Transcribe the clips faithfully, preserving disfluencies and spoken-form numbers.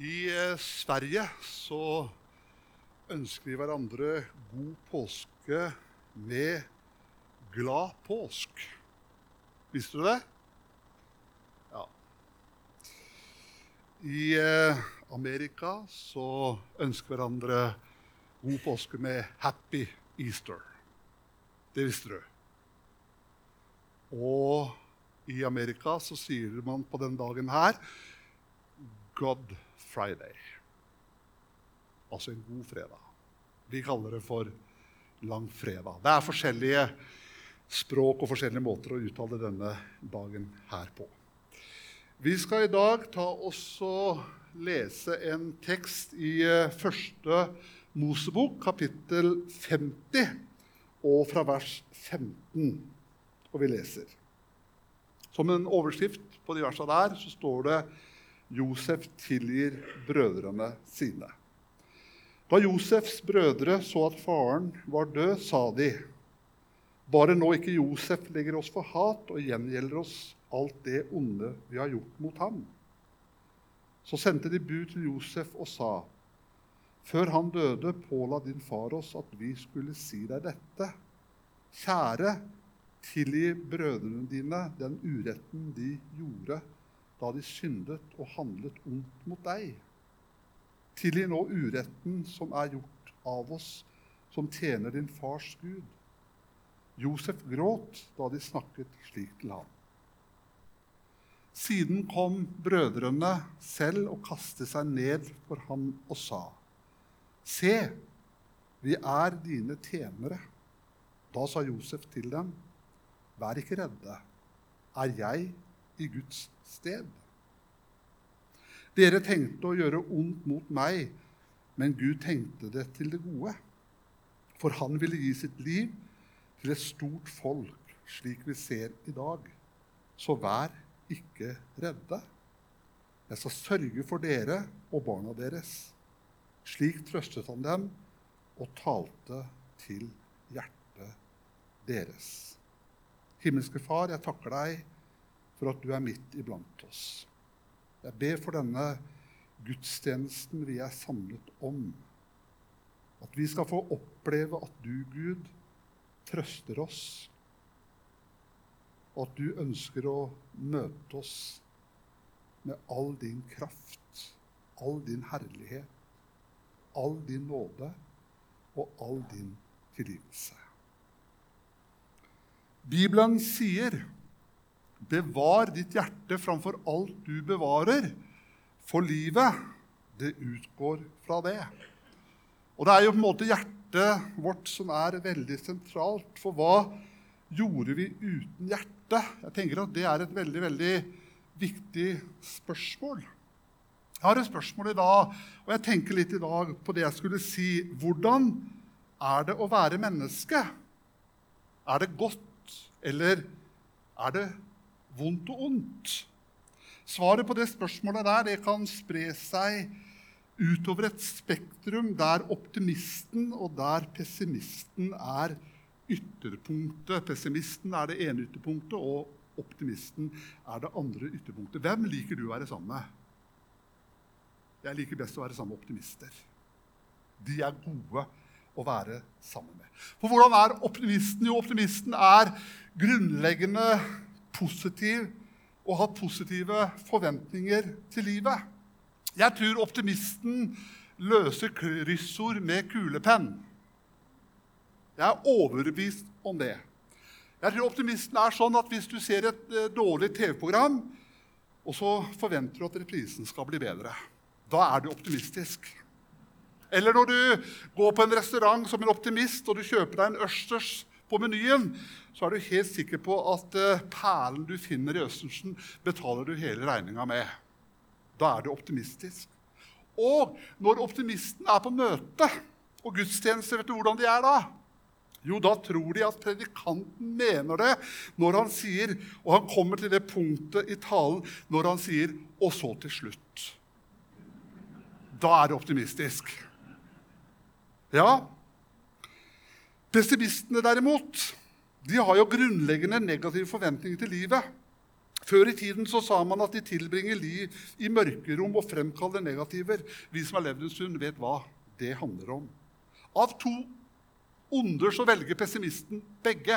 I eh, Sverige så ønsker vi hverandre god påske med glad påsk. Visste du det? Ja. I eh, Amerika så ønsker hverandre god påske med Happy Easter. Det visste du. Og i Amerika så sier man på den dagen her God Friday. Altså en god fredag. Vi kaller det for langfredag. Det er forskjellige språk og forskjellige måter å uttale denne dagen her på. Vi skal i dag ta oss og lese en tekst i første Mosebok, kapittel femti, og fra vers femten. Og vi leser. Som en overskrift på de versene der, så står det Josef tilgir brødrene sine. Da Josefs brødre så at faren var død, sa de, bare nå ikke Josef legger oss for hat og gjengjelder oss alt det onde vi har gjort mot ham. Så sendte de bud til Josef og sa, før han døde påla din far oss at vi skulle si deg dette. Kjære, tilgi brødrene dine den uretten de gjorde da de syndet og handlet ondt mot deg. Tilgi nå uretten som er gjort av oss, som tjener din fars Gud. Josef gråt da de snakket slik til ham. Siden kom brødrene selv og kastet seg ned for ham og sa, se, vi er dine tjenere. Da sa Josef til dem, vær ikke redde, er jeg i Guds sted. Dere tenkte å gjøre ondt mot meg, men Gud tenkte det til det gode. For han ville gi sitt liv til et stort folk, slik vi ser i dag. Så vær ikke redde. Jeg skal sørge for dere og barna deres. Slik trøstet han dem og talte til hjertet deres. Himmelske Far, jeg takker deg for at du er midt iblant oss. Jeg ber for denne gudstjenesten vi er samlet om. At vi skal få oppleve at du, Gud, trøster oss. Og at du ønsker å møte oss med all din kraft, all din herlighet, all din nåde og all din tilgivelse. Bibelen sier, bevar ditt hjerte framfor alt du bevarer, for livet, det utgår fra det. Og det er jo på en måte hjertet vårt som er veldig sentralt, for hva gjorde vi uten hjerte? Jeg tenker at det er et veldig, veldig viktig spørsmål. Jeg har et spørsmål i dag, og jeg tenker litt i dag på det jeg skulle si. Hvordan er det å være menneske? Er det godt, eller er det vondt og ondt? Svaret på det spørsmålet der, det kan spre seg utover et spektrum der optimisten og der pessimisten er ytterpunktet. Pessimisten er det ene ytterpunktet, og optimisten er det andre ytterpunktet. Hvem liker du å være sammen med? Jeg liker best å være sammen med optimister. De er gode å være sammen med. For hvordan er optimisten? Jo, optimisten er grunnleggende positiv og har positive forventninger til livet. Jeg tror optimisten løser kryssord med kulepenn. Jeg er overbevist om det. Jeg tror optimisten er sånn at hvis du ser et eh, dårlig T V-program, og så forventer du at reprisen skal bli bedre, da er du optimistisk. Eller når du går på en restaurant som en optimist, og du kjøper deg en østers på menyen, så er du helt sikker på at uh, perlen du finner i østersen betaler du hele regningen med. Da er du optimistisk. Og når optimisten er på møte og gudstjeneste, vet du hvordan de er da? Jo, da tror de at predikanten mener det når han sier, og han kommer til det punktet i talen, når han sier, og så til slutt. Da er det optimistisk. Ja, pessimistene derimot, de har jo grunnleggende negative forventninger til livet. Før i tiden så sa man at de tilbringer liv i mørkerom og fremkaller negativer. Vi som har levd en stund vet hva det handler om. Av to onder så velger pessimisten begge.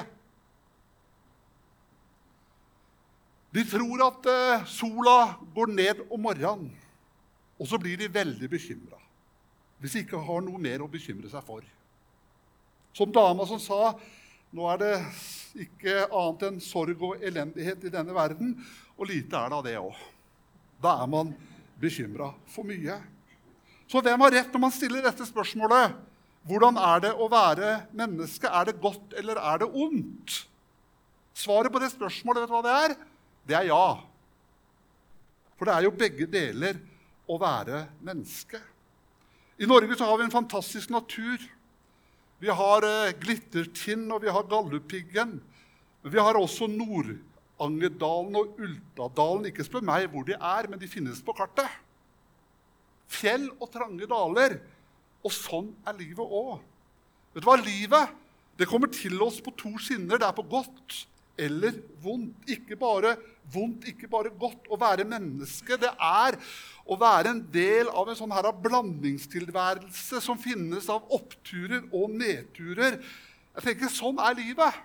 De tror at eh, sola går ned om morgenen, og så blir de veldig bekymret, hvis de ikke har noe mer å bekymre seg for. Som dama som sa, nå er det ikke annet enn sorg og elendighet i denne verden, og lite er det av det også. Da er man bekymret for mye. Så hvem har rett når man stiller dette spørsmålet? Hvordan er det å være menneske? Er det godt eller er det ondt? Svaret på det spørsmålet, vet du hva det er? Det er ja. For det er jo begge deler å være menneske. I Norge så har vi en fantastisk natur. Vi har eh, Glittertind, og vi har Galdhøpiggen. Men vi har også Nord-Angerdalen og Ultadalen. Ikke spør meg hvor de er, men de finnes på kartet. Fjell og trange daler. Og sånn er livet også. Vet du hva? Livet, det kommer til oss på to skinner. Det er på godt eller vondt. Ikke bare vondt, ikke bare godt. Å være menneske, det er å være en del av en sånn her blandingstilværelse som finnes av oppturer og nedturer. Jeg tenker, sånn er livet.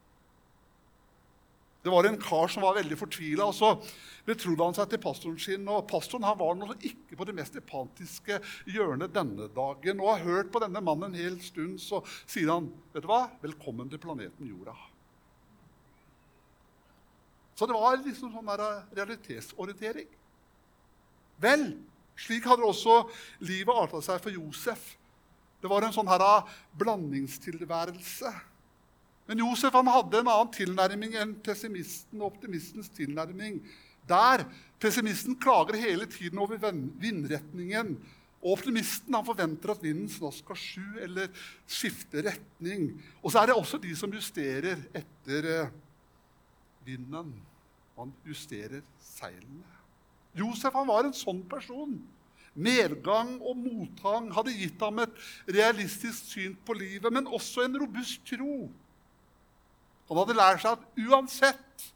Det var en kar som var veldig fortvilet, og så betrodde han seg til pastoren sin, og pastoren han var nå ikke på det mest epantiske hjørnet denne dagen, og har hørt på denne mannen en hel stund, så sier han, vet du hva? Velkommen til planeten Jorda. Så det var liksom sånn der realitetsorientering. Vel, slik hadde også livet artet seg for Josef. Det var en sånn her blandingstilværelse. Men Josef han hadde en annen tilnærming enn pessimisten og optimistens tilnærming. Der pessimisten klager hele tiden over vindretningen, og optimisten han forventer at vinden snart skal sju eller skifte retning. Og så er det også de som justerer etter vinden. Han justerer seilene. Josef han var en sånn person. Medgang og motgang hadde gitt ham et realistisk syn på livet, men også en robust tro. Han hadde lært seg at uansett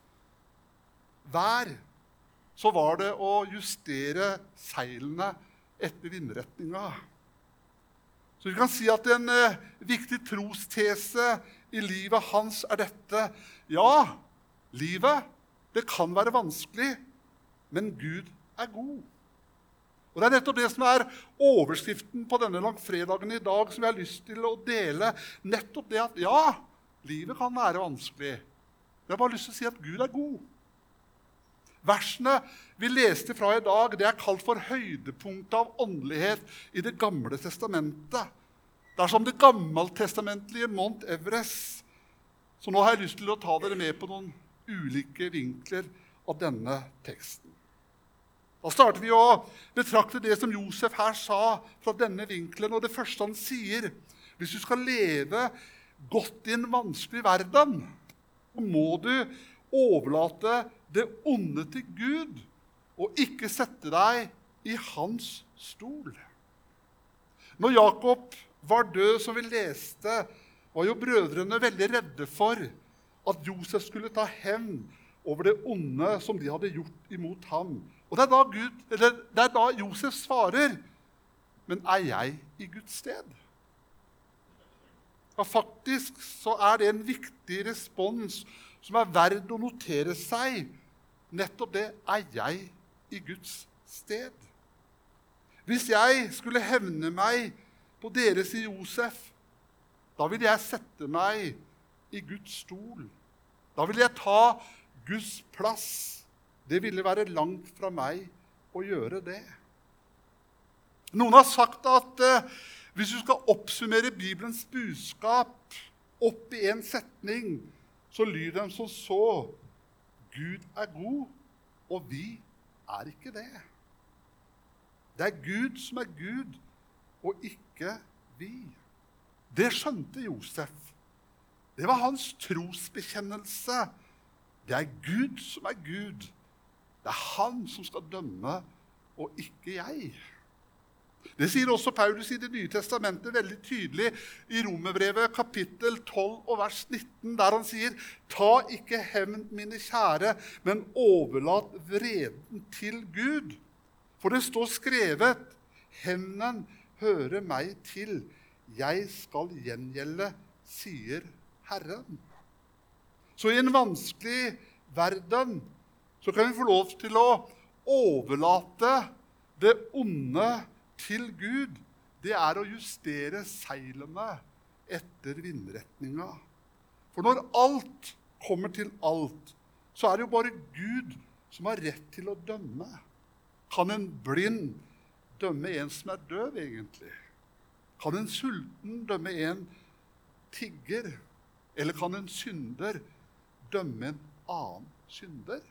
vær, så var det å justere seilene etter vindretninga. Så vi kan si at en eh, viktig trostese i livet hans er dette. Ja, livet, det kan være vanskelig, men Gud er god. Og det er nettopp det som er overskriften på denne langfredagen i dag, som jeg har lyst til å dele. Nettopp det at, ja, livet kan være vanskelig. Jeg har bare lyst til å si at Gud er god. Versene vi leste fra i dag, det er kalt for høydepunktet av åndelighet i det gamle testamentet. Det er som det gammeltestamentlige Mount Everest. Så nå har jeg lyst til å ta dere med på noen ulike vinkler av denne teksten. Da starter vi å betrakte det som Josef her sa fra denne vinkelen, og det første han sier, hvis du skal leve godt i en vanskelig verden, så må du overlate det onde til Gud, og ikke sette deg i hans stol. Når Jakob var død, som vi leste, var jo brødrene veldig redde for at Josef skulle ta hevn over det onde som de hadde gjort imot ham. Og det er da, Gud, eller det er da Josef svarer, men er jeg i Guds sted? Ja, faktisk så er det en viktig respons som er verd å notere seg. Nettopp det, er jeg i Guds sted? Hvis jeg skulle hevne meg på dere, sier Josef, da vil jeg sette meg i Guds stol. Da vil jeg ta Guds plass. Det ville være langt fra meg å gjøre det. Noen har sagt at eh, hvis du skal oppsummere Bibelens budskap opp i en setning, så lyder den som så: Gud er god, og vi er ikke det. Det er Gud som er Gud, og ikke vi. Det skjønte Josef. Det var hans trosbekjennelse. Det er Gud som er Gud. Det er han som skal dømme, og ikke jeg. Det sier også Paulus i Det nye testamentet veldig tydelig i Romerbrevet kapittel tolv og vers nitten, der han sier: «Ta ikke hevn, mine kjære, men overlat vreden til Gud. For det står skrevet: Hevnen hører meg til, jeg skal gjengjelde, sier Herren.» Så i en vanskelig verden så kan vi få lov til å overlate det onde til Gud. Det er å justere seilene etter vindretninga. For når alt kommer til alt, så er det jo bare Gud som har rett til å dømme. Kan en blind dømme en som er døv, egentlig? Kan en sulten dømme en tigger? Eller kan en synder dømme en annen synder?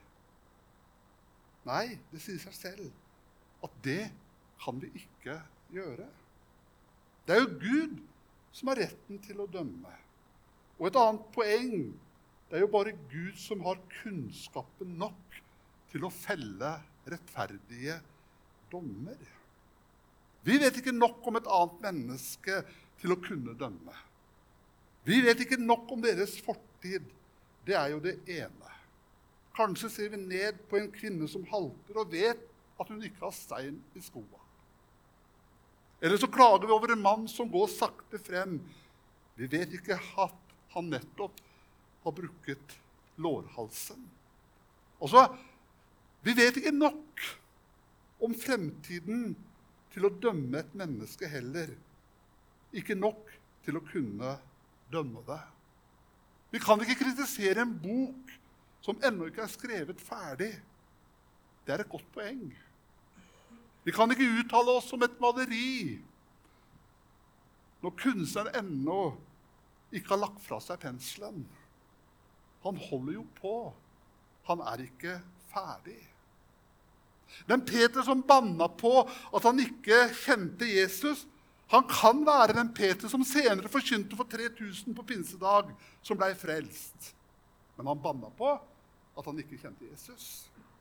Nei, det sier seg selv at det kan vi ikke gjøre. Det er jo Gud som har retten til å dømme. Og et annet poeng, det er jo bare Gud som har kunnskapen nok til å felle rettferdige dommer. Vi vet ikke nok om et annet menneske til å kunne dømme. Vi vet ikke nok om deres fortid. Det er jo det ene. Kanskje ser vi ned på en kvinne som halter og vet at hun ikke har stein i skoa. Eller så klager vi over en mann som går sakte frem. Vi vet ikke at han nettopp har brukket lårhalsen. Og så, vi vet ikke nok om fremtiden til å dømme et menneske heller. Ikke nok til å kunne dømme det. Vi kan ikke kritisere en bok som ennå ikke er skrevet ferdig. Det er et godt poeng. Vi kan ikke uttale oss om et maleri når kunstneren ennå ikke har lagt fra seg penselen. Han holder jo på. Han er ikke ferdig. Den Peter som banna på at han ikke kjente Jesus, han kan være den Peter som senere forkynte for tre tusen på pinsedag, som ble frelst. Men han banna på at han ikke kjente Jesus.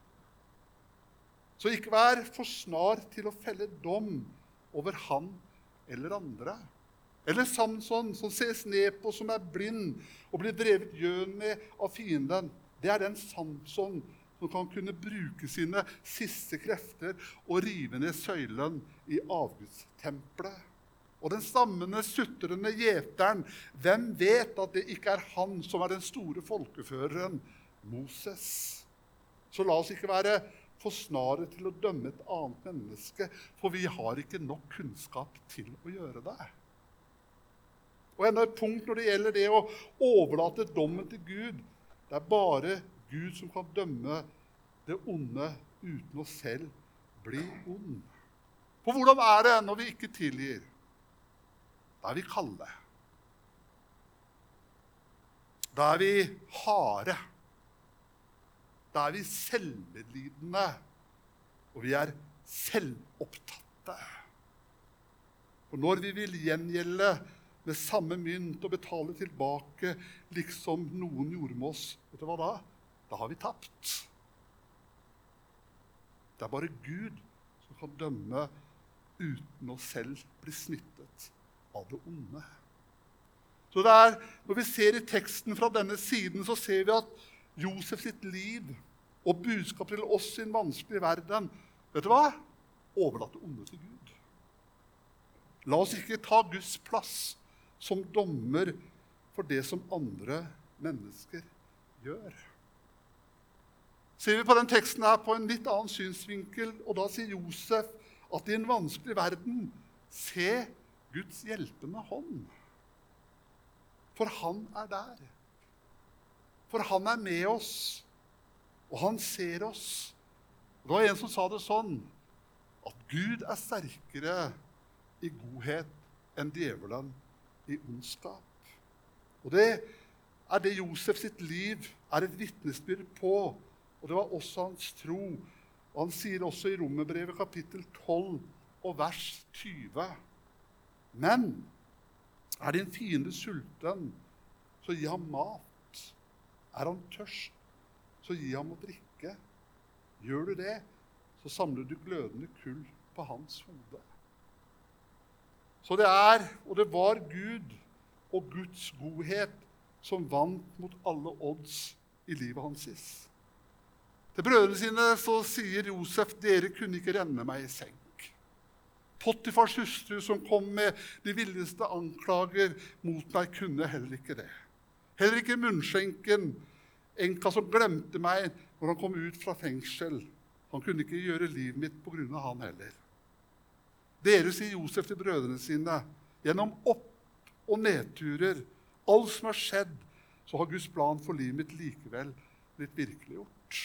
Så ikke vær for snar til å felle dom over han eller andre. Eller Samson, som ses ned på, som er blind og blir drevet gjøn med av fienden. Det er den Samson som kan kunne bruke sine siste krefter og rive ned søylen i avgudstempelet. Og den stammende, sutrende gjeteren, hvem vet at det ikke er han som er den store folkeføreren, Moses? Så la oss ikke være for snare til å dømme et annet menneske, for vi har ikke nok kunnskap til å gjøre det. Og enda et punkt når det gjelder det å overlate dommen til Gud, det er bare Gud som kan dømme det onde uten å selv bli ond. For hvordan er det når vi ikke tilgir? Da er vi kalde. Da er vi harde. Da er vi selvmedlidende, og vi er selvopptatte. For når vi vil gjengjelde med samme mynt og betale tilbake, liksom noen gjorde med oss, vet du hva da? Da har vi tapt. Det er bare Gud som kan dømme uten å selv bli smittet av det onde. Så det er, når vi ser i teksten fra denne siden, så ser vi at Josef sitt liv og budskap til oss i en vanskelig verden, vet du hva? Overlate onde til Gud. La oss ikke ta Guds plass som dommer for det som andre mennesker gjør. Ser vi på den teksten her på en litt annen synsvinkel, og da sier Josef at i en vanskelig verden, se Guds hjelpende hånd. For han er der. For han er med oss, og han ser oss. Det var en som sa det sånn, at Gud er sterkere i godhet enn djevelen i ondskap. Og det er det Josef sitt liv er et vitnesbyrd på, og det var også hans tro. Og han sier også i Romerbrevet kapittel tolv og vers tyve. Men er din fiende sulten, så gi ham mat. Er han tørst, så gi ham å drikke. Gjør du det, så samler du glødende kull på hans hode. Så det er, og det var Gud og Guds godhet som vant mot alle odds i livet hans. Til brødrene sine så sier Josef, dere kunne ikke renne meg i senk. Potifars hustru som kom med de villeste anklager mot meg, kunne heller ikke det. Heller ikke munnskjenken, enka som glemte meg når han kom ut fra fengsel. Han kunne ikke gjøre livet mitt på grunn av han heller. Dere, sier Josef til brødrene sine, gjennom opp- og nedturer, alt som har skjedd, så har Guds plan for livet mitt likevel blitt virkeliggjort.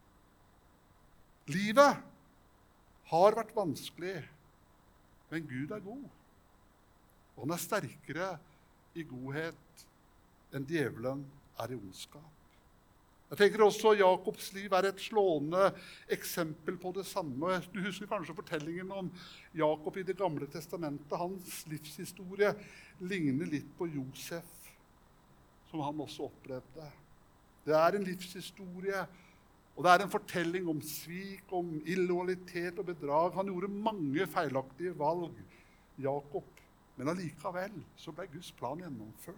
Livet har vært vanskelig, men Gud er god. Og han er sterkere i godhet enn djevelen er i ondskap. Jeg tenker også at Jakobs liv er et slående eksempel på det samme. Du husker kanskje fortellingen om Jakob i Det gamle testamentet. Hans livshistorie ligner litt på Josef, som han også opplevde. Det er en livshistorie, og det er en fortelling om svik, om illojalitet og bedrag. Han gjorde mange feilaktige valg, Jakob, men allikevel så ble Guds plan gjennomført.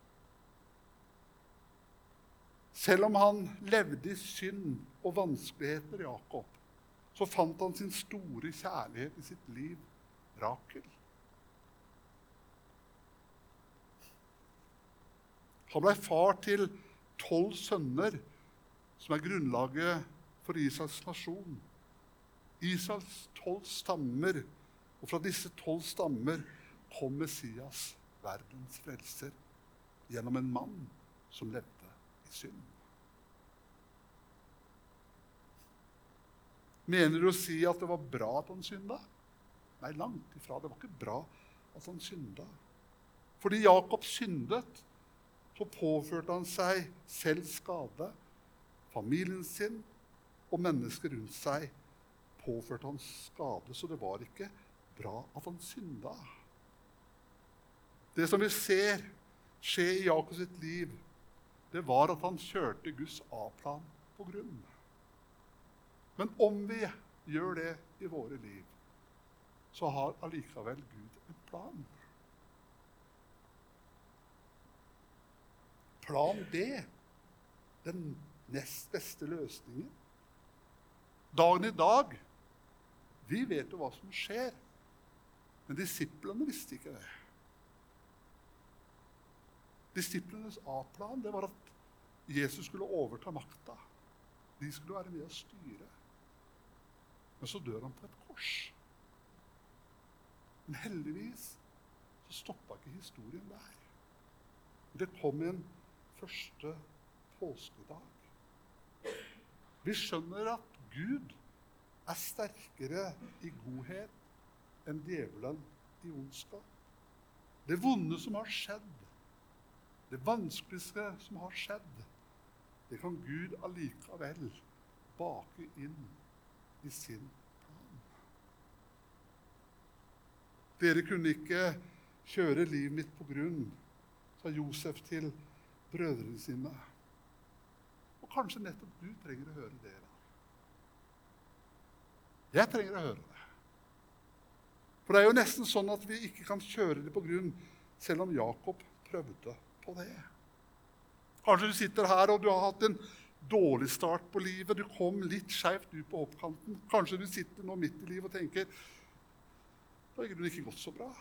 Selv om han levde i synd og vanskeligheter, Jakob, så fant han sin store kjærlighet i sitt liv, Rakel. Han ble far til tolv sønner, som er grunnlaget for Israels nasjon. Israels tolv stammer, og fra disse tolv stammer kom Messias, verdens frelser, gjennom en mann som levde i synd. Mener du å si at det var bra at han synda? Nei, langt ifra. Det var ikke bra at han synda. Fordi Jakob syndet, så påførte han seg selv skade. Familien sin og mennesker rundt seg påførte han skade, så det var ikke bra at han synda. Det som vi ser skje i Jakobs sitt liv, det var at han kjørte Guds A-plan på grunn. Men om vi gjør det i våre liv, så har allikevel Gud en plan. Plan B, den nest beste løsningen. Dagen i dag, vi vet jo hva som skjer, men disiplene visste ikke det. Disiplenes A-plan, det var at Jesus skulle overta makta. De skulle være med å styre. Men så dør han på et kors. Men heldigvis så stoppet ikke historien der. Det kom en første påskedag. Vi skjønner at Gud er sterkere i godhet enn djevelen i ondskap. Det vonde som har skjedd, det vanskeligste som har skjedd, det kan Gud allikevel bake inn i sin plan. Dere kunne ikke kjøre livet mitt på grunn, sa Josef til brødrene sine. Og kanskje nettopp du trenger å høre det. Jeg trenger å høre det. For det er jo nesten sånn at vi ikke kan kjøre det på grunn, selv om Jakob prøvde på det. Kanskje du sitter her og du har hatt en dårlig start på livet. Du kom litt skjevt ut på oppkanten. Kanskje du sitter nå midt i livet og tenker, det har ikke gått så bra.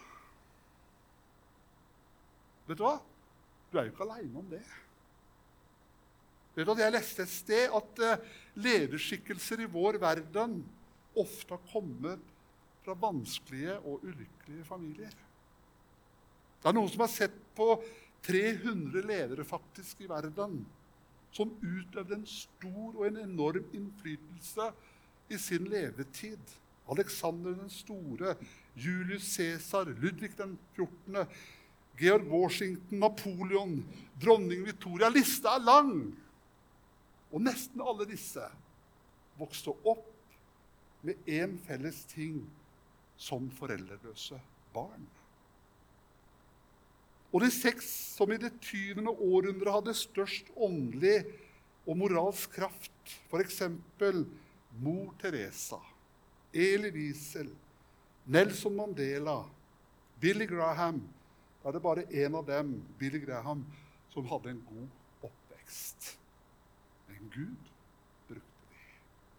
Vet du hva? Du er jo ikke alene om det. Vet du at jeg leste et sted at lederskikkelser i vår verden ofte har kommet fra vanskelige og ulykkelige familier. Det er noen som har sett på tre hundre ledere faktisk i verden, som utøvde en stor og en enorm innflytelse i sin levetid. Alexander den store, Julius Caesar, Ludvig den fjortende, Georg Washington, Napoleon, dronning Victoria. Lista er lang. Og nesten alle disse vokste opp med en felles ting som foreldreløse barn. Og de seks som i det tyvende århundre hadde størst åndelig og moralsk kraft, for eksempel mor Teresa, Elie Wiesel, Nelson Mandela, Billy Graham, da er det bare en av dem, Billy Graham, som hadde en god oppvekst. Men Gud brukte de.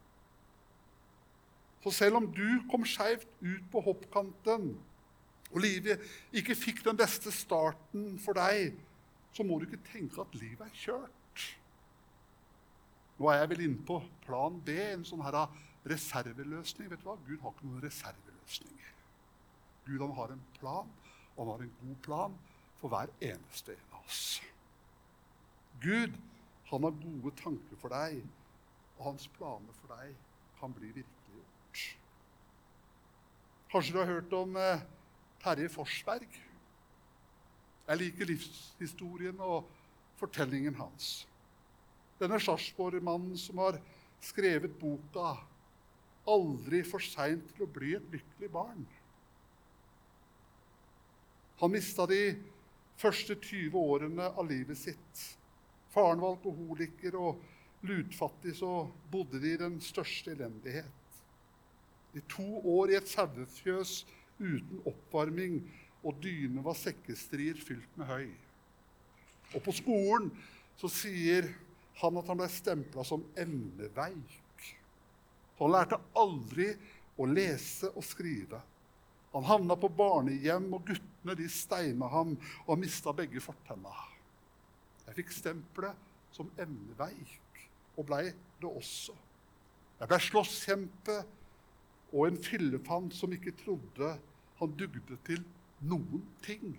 Så selv om du kom skjevt ut på hoppkanten, og livet ikke fikk den beste starten for deg, så må du ikke tenke at livet er kjørt. Nå er jeg vel inne på plan B, en sånn her reserveløsning. Vet du hva? Gud har ikke noen reserveløsninger. Gud han har en plan, og han har en god plan for hver eneste en av oss. Gud, han har gode tanker for deg, og hans planer for deg kan bli virkeliggjort. Kanskje du har hørt om eh, Terje Forsberg. Jeg liker livshistorien og fortellingen hans. Denne Sarpsborg-mannen som har skrevet boka «Aldri for sent til å bli et lykkelig barn». Han mistet de første tyve årene av livet sitt. Faren var alkoholiker, og lutfattig så bodde de i den største elendighet. I to år i et sauefjøs uten oppvarming, og dyne var sekkestrier fylt med høy. Og på skolen så sier han at han ble stemplet som emneveik. Han lærte aldri å lese og skrive. Han havnet på barnehjem, og guttene de steinet ham, og han mistet begge fortennene. Jeg fikk stempelet som emneveik, og ble det også. Jeg ble slåsskjempe, og en fyllefant som ikke trodde han dugde til noen ting.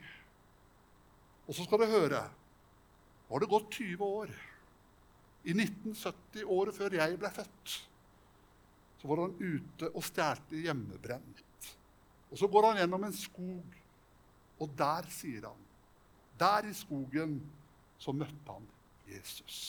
Og så skal du høre, var det gått tyve år. I nitten sytti, året før jeg ble født, så var han ute og stjerte hjemmebrent. Og så går han gjennom en skog, og der sier han, der i skogen, så møtte han Jesus.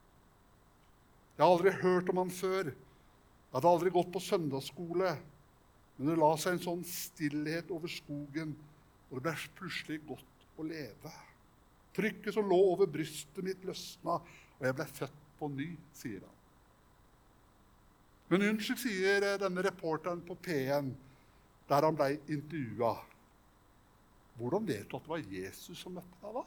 Jeg har aldri hørt om han før. Jeg hadde aldri gått på søndagsskole, men det la seg en sånn stillhet over skogen, og det ble plutselig godt å leve. Trykket som lå over brystet mitt løsna, og jeg ble født på ny, sier han. Men unnskyld, sier denne reporteren på P en, der han ble intervjuet. Hvordan vet du at det var Jesus som møtte deg da?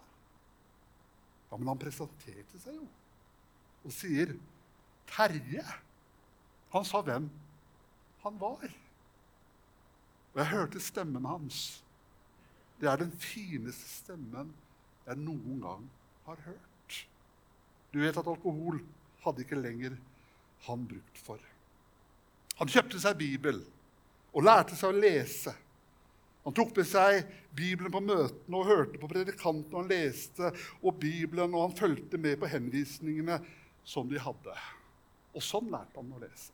Ja, men han presenterte seg jo, og sier, Terje. Han sa hvem han var. Og jeg hørte stemmen hans. Det er den fineste stemmen jeg noen gang har hørt. Du vet at alkohol hadde ikke lenger han brukt for. Han kjøpte seg Bibel og lærte seg å lese. Han tok med seg Bibelen på møtene og hørte på predikanten, og han leste og Bibelen, og han følte med på henvisningene som de hadde. Og sånn lærte han å lese.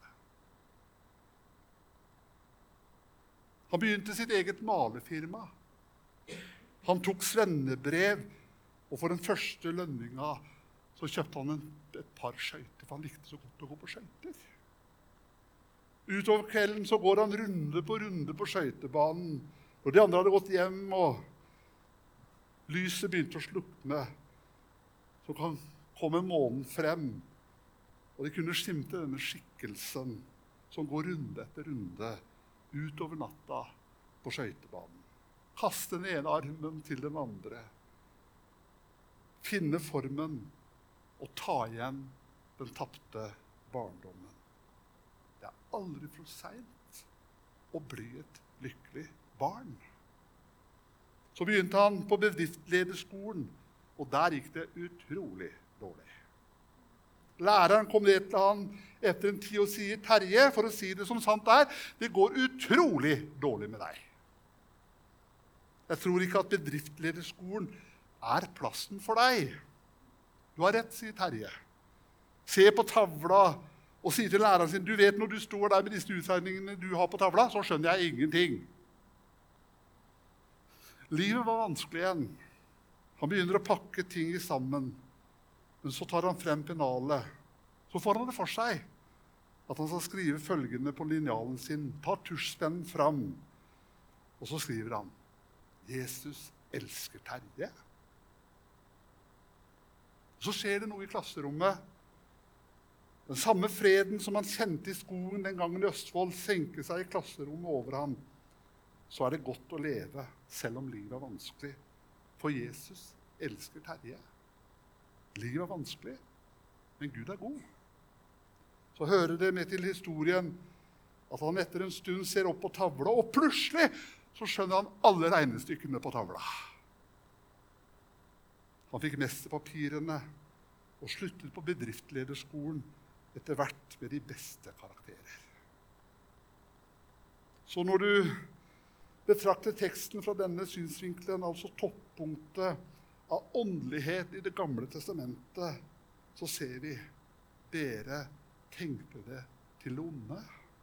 Han begynte sitt eget malefirma. Han tok svennebrev, og for den første lønninga så kjøpte han en, et par skøyter, for han likte så godt å gå på skøyter. Utover kvelden så går han runde på runde på skøytebanen, og de andre hadde gått hjem, og lyset begynte å slukne. Så kom månen frem, og de kunne skimte denne skikkelsen som går runde etter runde utover natta på skøytebanen. Kaste den ene armen til den andre. Finne formen og ta igjen den tapte barndommen. Det er aldri for sent å bli et lykkelig barn. Så begynte han på bedriftslederskolen, og der gikk det utrolig dårlig. Læreren kom ned til han etter en tid og sier, Terje, for å si det som sant er, det går utrolig dårlig med deg. Jeg tror ikke at bedriftslederskolen er plassen for deg. Du har rett, sier Terje. Se på tavla og si til læreren sin, du vet når du står der med disse utsegningene du har på tavla, så skjønner jeg ingenting. Livet var vanskelig igjen. Han begynner å pakke ting i sammen. Men så tar han frem pennalet. Så får han det for seg at han skal skrive følgende på linealen sin. Ta tusjpennen fram, og så skriver han, Jesus elsker Terje. Så skjer det noe i klasserommet. Den samme freden som han kjente i skogen den gangen i Østfold senker seg i klasserommet over ham. så er det godt å leve, selv om livet er vanskelig. For Jesus elsker Terje. Livet er vanskelig, men Gud er god. Så hører det med til historien at han etter en stund ser opp på tavla, og plutselig så skjønner han alle regnestykkene på tavla. Han fikk mesterpapirene og sluttet på bedriftslederskolen etter hvert med de beste karakterer. Så når du betrakter teksten fra denne synsvinkelen, altså toppunktet av åndelighet i det gamle testamentet, så ser vi dere tenkte det til det onde.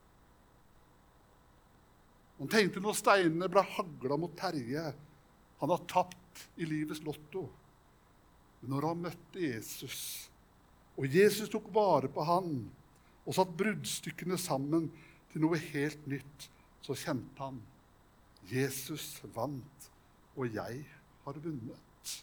Han tenkte når steinene ble haglet mot Terje, han har tapt i livets lotto. Men når han møtte Jesus, og Jesus tok vare på han, og satt bruddstykkene sammen til noe helt nytt, så kjente han, Jesus vant, og jeg har vunnet.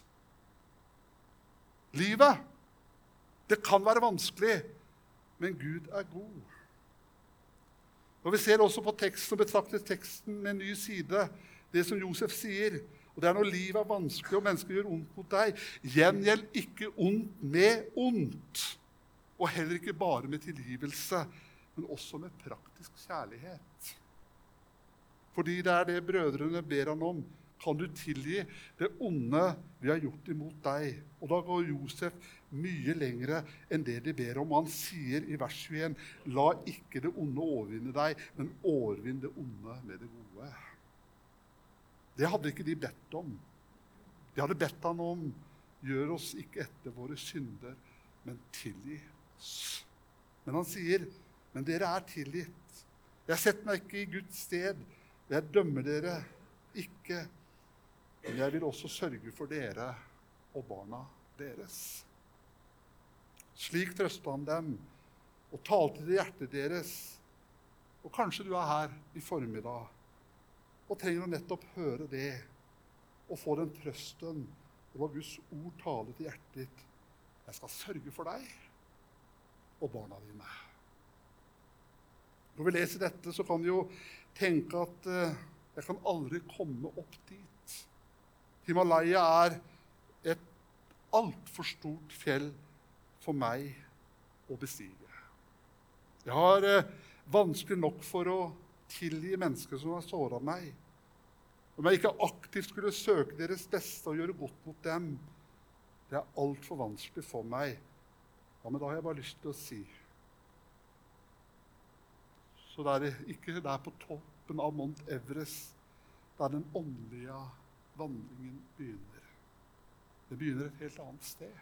Livet, det kan være vanskelig, men Gud er god. Og vi ser også på teksten og betrakter teksten med en ny side, det som Josef sier, og det er når livet er vanskelig og mennesker gjør ondt mot deg, gjengjeld ikke ondt med ondt, og heller ikke bare med tilgivelse, men også med praktisk kjærlighet. Fordi det er det brødrene ber han om. Kan du tilgi det onde vi har gjort imot deg? Og da går Josef mye lengre enn det de ber om. Han sier i vers tjueen, la ikke det onde overvinne deg, men overvinn det onde med det gode. Det hadde ikke de bedt om. De hadde bedt han om, gjør oss ikke etter våre synder, men tilgi oss. Men han sier, men dere er tilgitt. Jeg setter meg ikke i Guds sted, jeg dømmer dere ikke, men jeg vil også sørge for dere og barna deres. Slik trøstet han dem og talte til hjertet deres. Og kanskje du er her i formiddag og trenger å nettopp høre det og få den trøsten og Guds ord tale til hjertet ditt. Jeg skal sørge for deg og barna dine. Når vi leser dette, så kan vi jo tenke at uh, jeg kan aldri komme opp dit. Himalaya er et alt for stort fjell for meg å bestige. Jeg har uh, vanskelig nok for å tilgi mennesker som har såret meg. Om jeg ikke aktivt skulle søke deres beste og gjøre godt mot dem, det er alt for vanskelig for meg. Ja, men da har jeg bare lyst til å si. Så det er ikke der på toppen av Mount Everest, der den åndelige vandringen begynner. Det begynner et helt annet sted.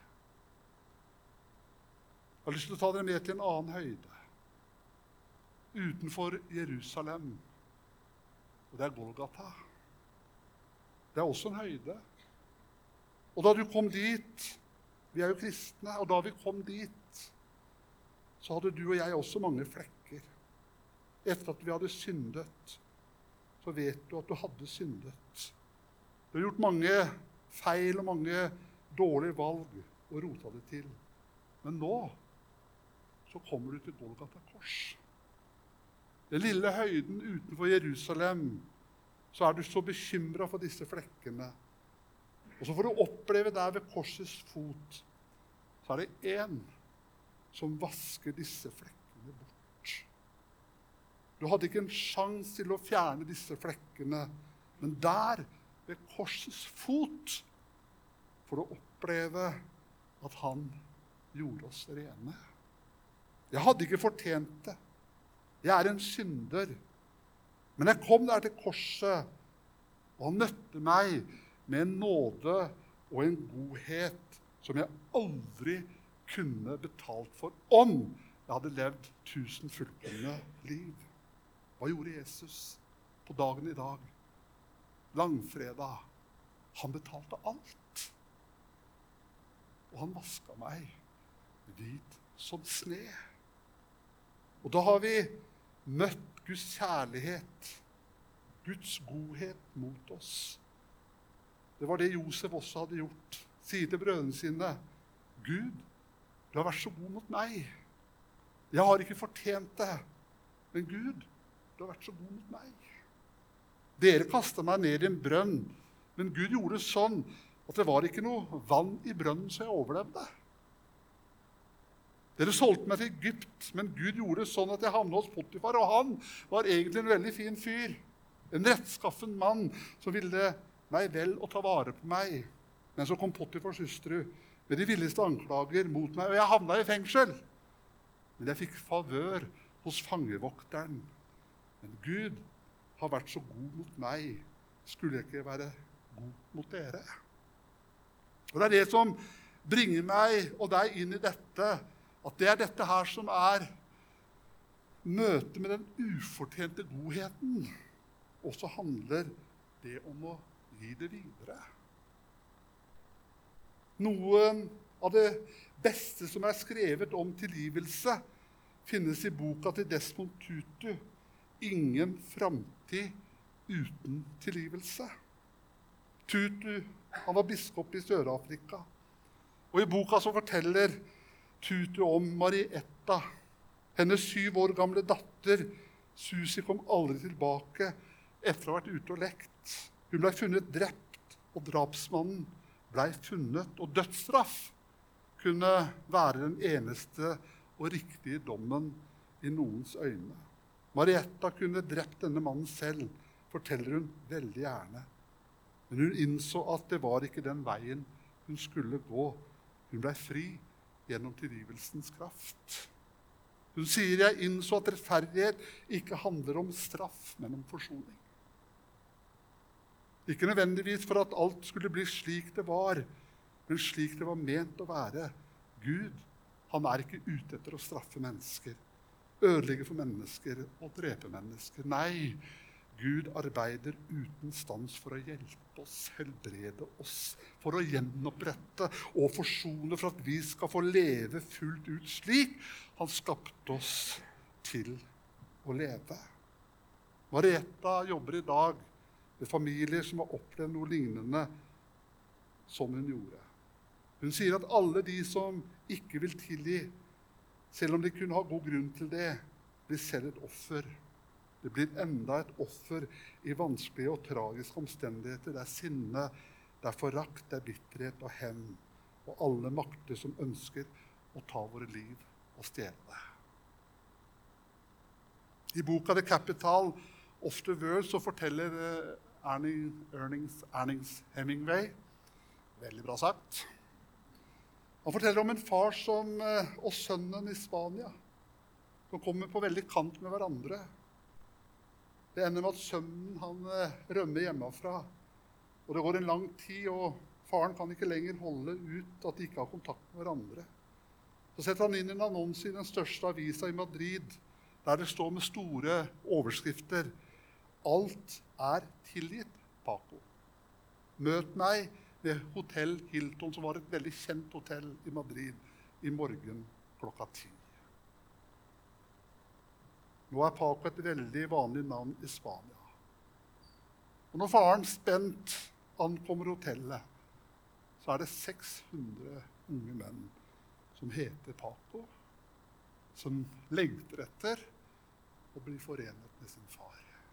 Jeg har lyst til å ta dere med til en annen høyde. Utenfor Jerusalem. Og det er Golgata. Det er også en høyde. Og da du kom dit, vi er jo kristne, og da vi kom dit, så hadde du og jeg også mange flekker. Etter at vi hadde syndet, så vet du at du hadde syndet. Du har gjort mange feil og mange dårlige valg og rota det til. Men nå så kommer du til Golgata kors. Den lille høyden utenfor Jerusalem, så er du så bekymret for disse flekkene. Og så får du oppleve der ved korsets fot, så er det en som vasker disse flekkene bort. Du hadde ikke en sjans til å fjerne disse flekkene, men der ved korsets fot får du oppleve at han gjorde oss rene. Jeg hadde ikke fortjent det. Jeg er en synder. Men jeg kom der til korset, og han møtte meg med en nåde og en godhet som jeg aldri kunne betalt for om jeg hadde levd tusen fullkomne liv. Hva gjorde Jesus på dagen i dag? Langfredag. Han betalte alt. Og han vasket meg hvit som sne. Og da har vi møtt Guds kjærlighet, Guds godhet mot oss. Det var det Josef også hadde gjort. Sier til brødrene sine, Gud, du har vært så god mot meg. Jeg har ikke fortjent det, men Gud, du har vært så god mot meg. Dere kastet meg ned i en brønn, men Gud gjorde sånn at det var ikke noe vann i brønnen, så jeg overlevde. Dere solgte meg til Egypt, men Gud gjorde sånn at jeg havnet hos Potifar, og han var egentlig en veldig fin fyr. En rettskaffen mann som ville meg vel og ta vare på meg. Men så kom Potifars hustru med de villeste anklager mot meg, og jeg havnet i fengsel. Men jeg fikk favør hos fangevokteren. Men Gud har vært så god mot meg. Skulle jeg ikke være god mot dere? Og det er det som bringer meg og deg inn i dette, at det er dette her som er møtet med den ufortjente godheten. Og så handler det om å gi det videre. Noe av det beste som er skrevet om tilgivelse, finnes i boka til Desmond Tutu, Ingen framtid uten tilgivelse. Tutu, han var biskop i Sør-Afrika. Og i boka så forteller Tutu om Marietta. Hennes syv år gamle datter, Susi, kom aldri tilbake etter å ha vært ute og lekt. Hun ble funnet drept, og drapsmannen ble funnet. Og dødsstraff kunne være den eneste og riktige dommen i noens øyne. Marietta kunne drept denne mannen selv, forteller hun veldig gjerne. Men hun innså at det var ikke den veien hun skulle gå. Hun ble fri gjennom tilgivelsens kraft. Hun sier, jeg innså at rettferdighet ikke handler om straff, men om forsoning. Ikke nødvendigvis for at alt skulle bli slik det var, men slik det var ment å være. Gud, han er ikke ute etter å straffe mennesker, ødelegge for mennesker og drepe mennesker. Nei, Gud arbeider uten stans for å hjelpe oss, helbrede oss, for å gjenopprette og forsone, for at vi skal få leve fullt ut slik han skapte oss til å leve. Marietta jobber i dag med familier som har opplevd noe lignende som hun gjorde. Hun sier at alle de som ikke vil tilgi, selv om de kunne ha god grunn til det, blir selv et offer. Det blir enda et offer i vanskelige og tragiske omstendigheter. Det er sinne, det er forakt, det er bitterhet og hevn, og alle makter som ønsker å ta våre liv og stjele det. I boka The Capital of the World så forteller Ernest Ernings Hemingway, veldig bra sagt, han forteller om en far som, og sønnen i Spania, som kommer på veldig kant med hverandre. Det ender med at sønnen han rømmer hjemmefra, og det går en lang tid, og faren kan ikke lenger holde ut at de ikke har kontakt med hverandre. Så setter han inn en annonse i den største avisa i Madrid, der det står med store overskrifter: Alt er tilgitt, Paco. Møt meg ved Hotell Hilton, som var et veldig kjent hotell i Madrid, i morgen klokka ti. Nå er Paco et veldig vanlig navn i Spania. Og når faren spent ankommer hotellet, så er det seks hundre unge menn som heter Paco, som lengter etter å bli forenet med sin far.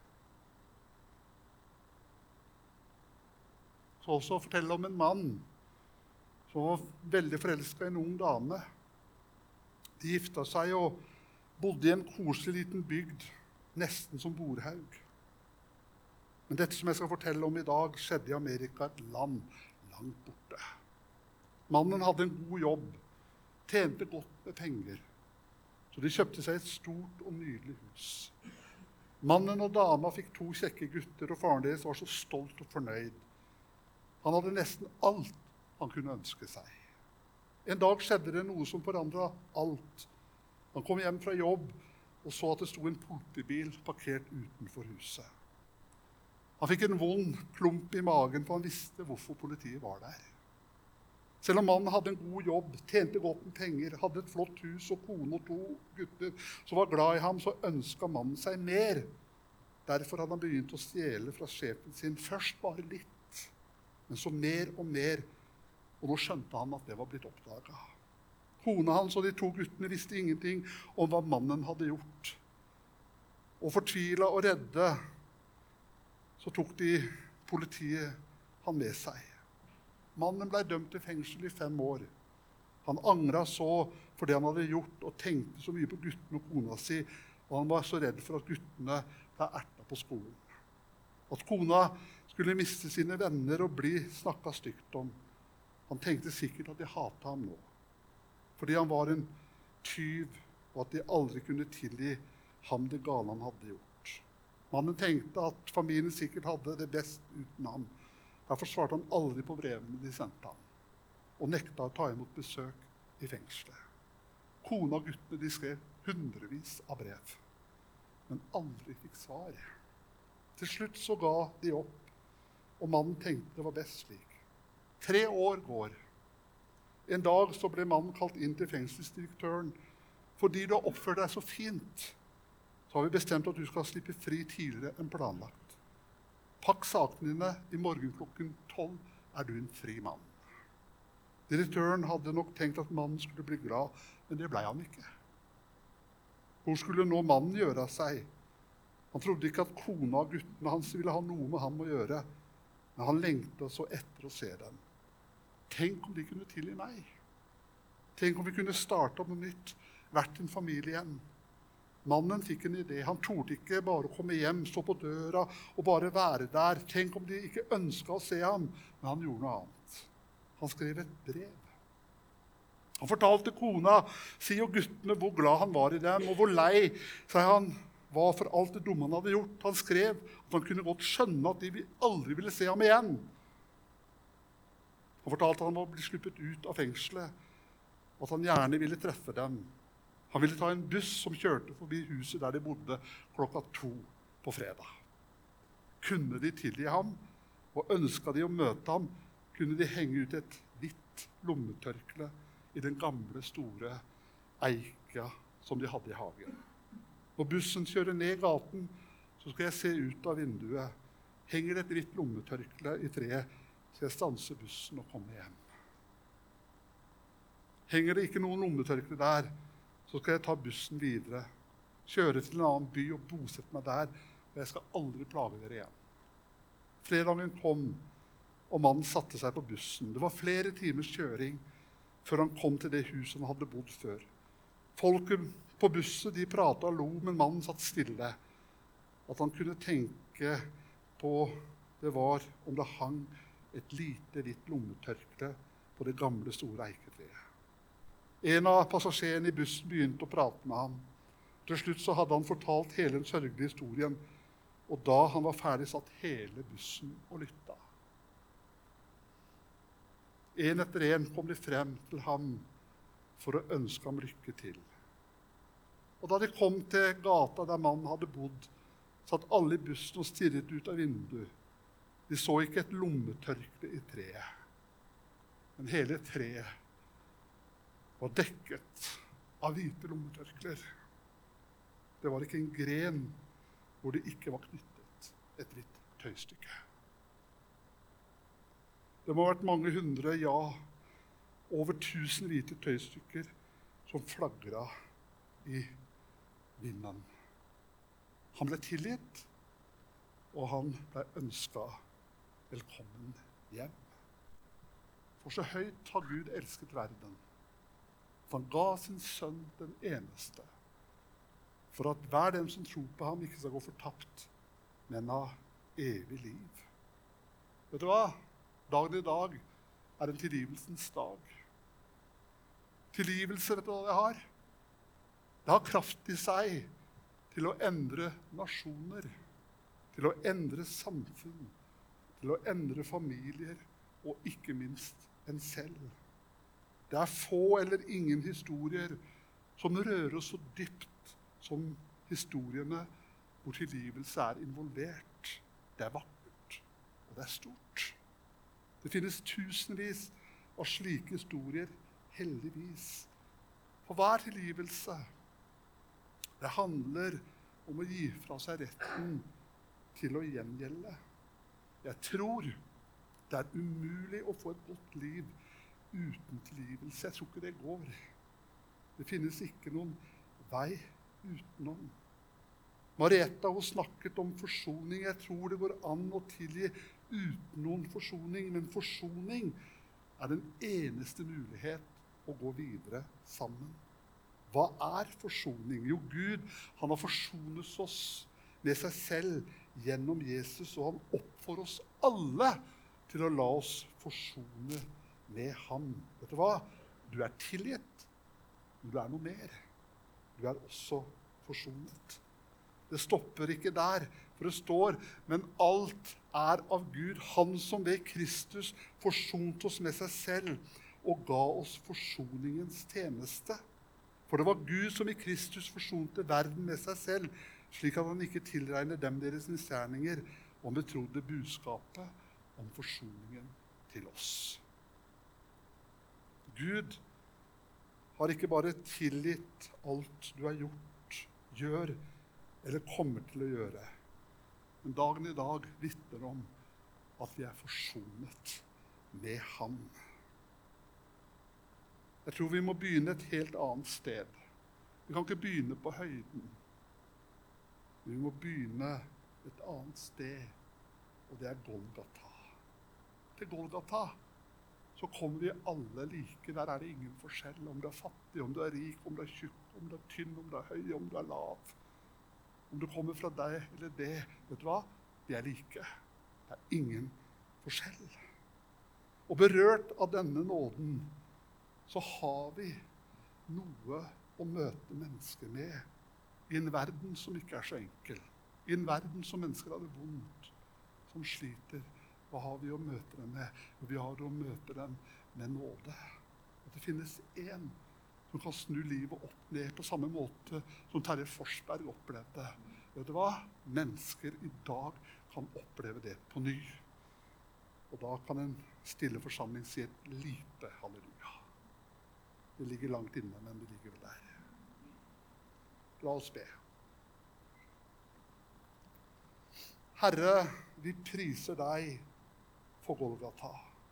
Så også fortelle om en mann som var veldig forelsket i en ung dame. De gifta seg og bodde i en koselig liten bygd, nesten som Borhaug. Men dette som jeg skal fortelle om i dag, skjedde i Amerika, et land langt borte. Mannen hadde en god jobb, tjente godt med penger, så de kjøpte seg et stort og nydelig hus. Mannen og dama fikk to kjekke gutter, og faren deres var så stolt og fornøyd. Han hadde nesten alt han kunne ønske seg. En dag skjedde det noe som forandret alt. Han kom hjem fra jobb og så at det sto en politibil parkert utenfor huset. Han fikk en vond klump i magen, for han visste hvorfor politiet var der. Selv om mannen hadde en god jobb, tjente godt med penger, hadde et flott hus og kone og to gutter som var glad i ham, så ønsket mannen seg mer. Derfor hadde han begynt å stjele fra sjefen sin, først bare litt, men så mer og mer, og nå skjønte han at det var blitt oppdaget. Kona hans og de to guttene visste ingenting om hva mannen hadde gjort. Og fortvilet og redde, så tok de politiet han med seg. Mannen ble dømt til fengsel i fem år. Han angret så for det han hadde gjort, og tenkte så mye på guttene og kona si, og han var så redd for at guttene ble ertet på skolen. At kona skulle miste sine venner og bli snakket stygt om. Han tenkte sikkert at de hatet ham nå, fordi han var en tyv, og at de aldri kunne tilgi ham det gale han hadde gjort. Mannen tenkte at familien sikkert hadde det best uten ham. Derfor svarte han aldri på brevene de sendte ham, og nekta å ta imot besøk i fengselet. Kona og guttene de skrev hundrevis av brev, men aldri fikk svar. Til slutt så ga de opp, og mannen tenkte det var best slik. Tre år går. En dag så ble mannen kalt inn til fengselsdirektøren. Fordi du har oppført deg så fint, så har vi bestemt at du skal slippe fri tidligere enn planlagt. Pakk sakene dine, i morgen klokken tolv er du en fri mann. Direktøren hadde nok tenkt at mannen skulle bli glad, men det ble han ikke. Hvor skulle nå mannen gjøre av seg? Han trodde ikke at kona og guttene hans ville ha noe med ham å gjøre, men han lengtet så etter å se dem. Tenk om de kunne tilgi meg. Tenk om vi kunne starte opp noe nytt, vært en familie igjen. Mannen fikk en idé. Han torde ikke bare å komme hjem, stå på døra og bare være der. Tenk om de ikke ønsket å se ham, men han gjorde noe annet. Han skrev et brev. Han fortalte kona, si og guttene hvor glad han var i dem, og hvor lei seg han var for alt det dumme han hadde gjort. Han skrev at han kunne godt skjønne at de aldri ville se ham igjen. Han fortalte at han var blitt sluppet ut av fengselet, og at han gjerne ville treffe dem. Han ville ta en buss som kjørte forbi huset der de bodde klokka to på fredag. Kunne de tilgi ham, og ønsket de å møte ham, kunne de henge ut et hvitt lommetørkle i den gamle, store eika som de hadde i hagen. Når bussen kjører ned gaten, så skal jeg se ut av vinduet. Henger det et hvitt lommetørkle i treet, skal jeg stanse bussen og komme hjem. Henger det ikke noen lommetørkle der, så skal jeg ta bussen videre, kjøre til en annen by og bosette meg der, og jeg skal aldri plage dere igjen. Fredagen kom, og mannen satte seg på bussen. Det var flere timers kjøring før han kom til det huset han hadde bodd før. Folket på bussen, de pratet og lo, men mannen satt stille. At han kunne tenke på det var om det hang et lite hvitt lommetørkle på det gamle, store eiketreet. En av passasjerene i bussen begynte å prate med ham. Til slutt så hadde han fortalt hele den sørgelige historien, og da han var ferdig, satt hele bussen og lytta. En etter en kom de frem til ham for å ønske ham lykke til. Og da de kom til gata der mannen hadde bodd, satt alle i bussen og stirret ut av vinduet. De så ikke et lommetørkle i treet, men hele treet var dekket av hvite lommetørkler. Det var ikke en gren hvor det ikke var knyttet et hvitt tøystykke. Det må ha vært mange hundre, ja, over tusen hvite tøystykker som flagret i vinden. Han ble tilgitt, og han ble ønsket velkommen hjem. For så høyt har Gud elsket verden, for han ga sin sønn den eneste, for at hver den som tror på ham ikke skal gå fortapt, men ha evig liv. Vet du hva? Dagen i dag er en tilgivelsens dag. Tilgivelse, vet du hva det har? Det har kraft i seg til å endre nasjoner, til å endre samfunn, til å endre familier, og ikke minst en selv. Det er få eller ingen historier som rører oss så dypt som historiene hvor tilgivelse er involvert. Det er vakkert, og det er stort. Det finnes tusenvis av slike historier, heldigvis. For hva er tilgivelse? Det handler om å gi fra seg retten til å gjengjelde. Jeg tror det er umulig å få et godt liv uten tilgivelse. Jeg tror ikke det går. Det finnes ikke noen vei utenom. Marietta hun snakket om forsoning. Jeg tror det går an å tilgi uten noen forsoning, men forsoning er den eneste mulighet å gå videre sammen. Hva er forsoning? Jo, Gud han har forsonet oss med seg selv gjennom Jesus, og han oppfordrer oss alle til å la oss forsone med ham. Vet du hva? Du er tilgitt, men du er noe mer. Du er også forsonet. Det stopper ikke der, for det står, men alt er av Gud, han som ved Kristus forsont oss med seg selv og ga oss forsoningens tjeneste. For det var Gud som i Kristus forsonte verden med seg selv, slik at han ikke tilregner dem deres misgjerninger, og han betrodde budskapet om forsoningen til oss. Gud har ikke bare tilgitt alt du har gjort, gjør, eller kommer til å gjøre. Men dagen i dag vitner om at vi er forsonet med ham. Jeg tror vi må begynne et helt annet sted. Vi kan ikke begynne på høyden. Vi må begynne et annet sted, og det er Golgata. Til Golgata så kommer vi alle like. Der er det ingen forskjell om du er fattig, om du er rik, om du er tjukk, om du er tynn, om du er høy, om du er lav. Om du kommer fra deg eller det, vet du hva? De er like. Det er ingen forskjell. Og berørt av denne nåden, så har vi noe å møte mennesker med i en verden som ikke er så enkel. I en verden som mennesker har det vondt, som sliter. Hva har vi å møte dem med? Vi har å møte dem med nåde. At det finnes en som kan snu livet opp ned på samme måte som Terje Forsberg opplevde. Vet du hva? Mennesker i dag kan oppleve det på ny. Og da kan en stille forsamling si et lite halleluja. Det ligger langt inne, men det ligger vel der. La oss be. Herre, vi priser deg for Golgata.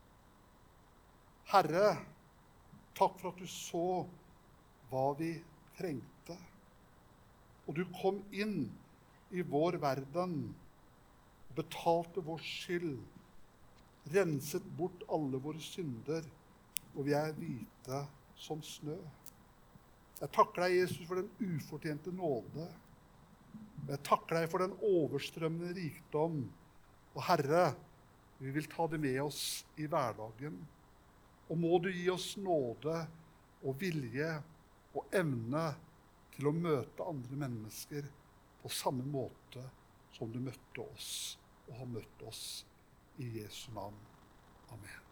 Herre, takk for at du så hva vi trengte. Og du kom inn i vår verden, betalte vår skyld, renset bort alle våre synder, og vi er hvite som snø. Jeg takker deg, Jesus, for den ufortjente nåde. Jeg takker deg for den overstrømmende rikdom. Og Herre, vi vil ta det med oss i hverdagen. Og må du gi oss nåde og vilje og evne til å møte andre mennesker på samme måte som du møtte oss og har møtt oss i Jesu navn. Amen.